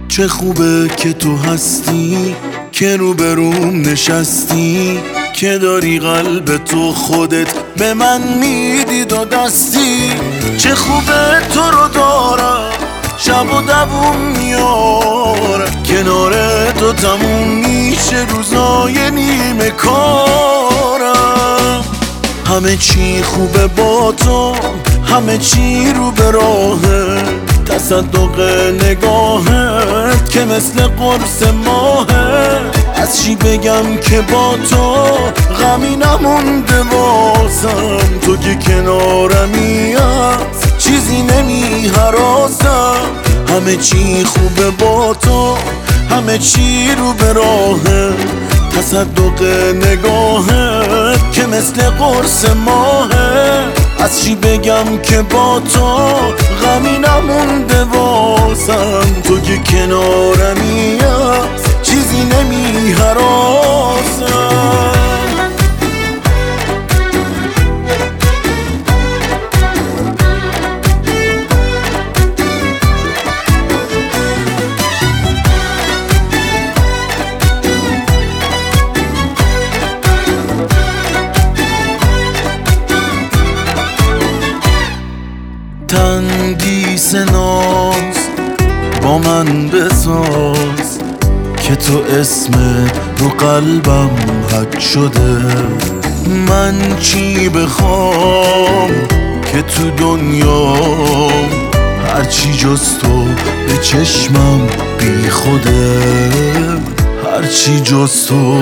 چه خوبه که تو هستی، که روبروم نشستی، که داری قلب تو خودت به من میدی دو دستی. چه خوبه تو رو دارم، شب و دووم میارم، کنار تو تموم میشه روزای نیمه کارم. همه چی خوبه با تو، همه چی رو به راهه، تصدق نگاهت که مثل قرص ماهه. از چی بگم که با تو غمی نمونده واسم، تو که کنارمی از چیزی نمی هراسم. همه چی خوبه با تو، همه چی رو به راهه، تصدق نگاهت که مثل قرص ماهه. از چی بگم که با تو غمی نمونده واسم، تو که کنارمی از چیزی نمی هراسم. تندیس ناز با من بساز، که تو اسمت رو قلبم حک شده. من چی بخوام که تو دنیا هرچی جز تو به چشمم بی خوده، هرچی جز تو.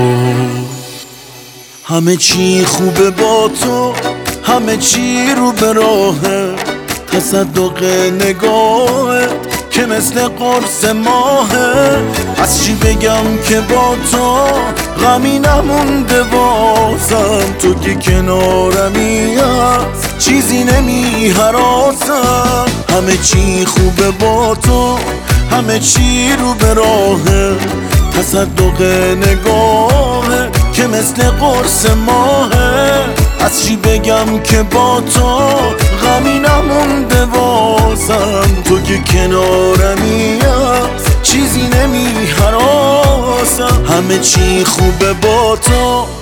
همه چی خوبه با تو، همه چی رو به راهه، تصدق نگاهت که مثل قرص ماهه. از چی بگم که با تو غمی نمونده واسم، تو که کنارمی از چیزی نمی هراسم. همه چی خوبه با تو، همه چی رو به راهه، تصدق نگاهه که مثل قرص ماهه. از چی بگم که با تو غمی نمونده واسم، تو که کنارمی از چیزی نمی هراسم. همه چی خوبه با تو،